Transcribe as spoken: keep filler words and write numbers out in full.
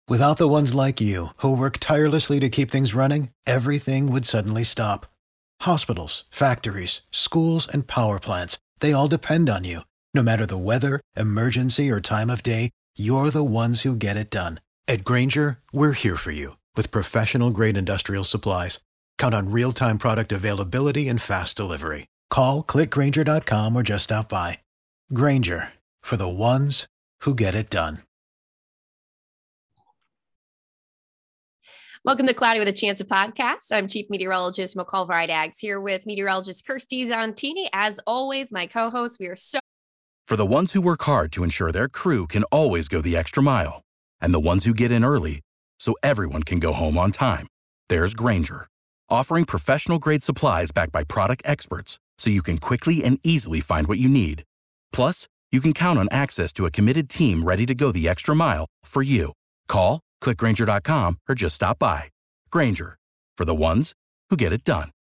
Without the ones like you, who work tirelessly to keep things running, everything would suddenly stop. Hospitals, factories, schools, and power plants, they all depend on you. No matter the weather, emergency, or time of day, you're the ones who get it done. At Grainger, we're here for you with professional-grade industrial supplies. Count on real-time product availability and fast delivery. Call, click Grainger dot com, or just stop by. Grainger, for the ones who get it done. Welcome to Cloudy with a Chance of Podcast. I'm Chief Meteorologist McCall Vrydaghs here with meteorologist Kirsty Zontini. As always, my co-host, we are so... For the ones who work hard to ensure their crew can always go the extra mile, and the ones who get in early so everyone can go home on time, there's Grainger, offering professional-grade supplies backed by product experts so you can quickly and easily find what you need. Plus, you can count on access to a committed team ready to go the extra mile for you. Call, click Grainger dot com, or just stop by. Grainger, for the ones who get it done.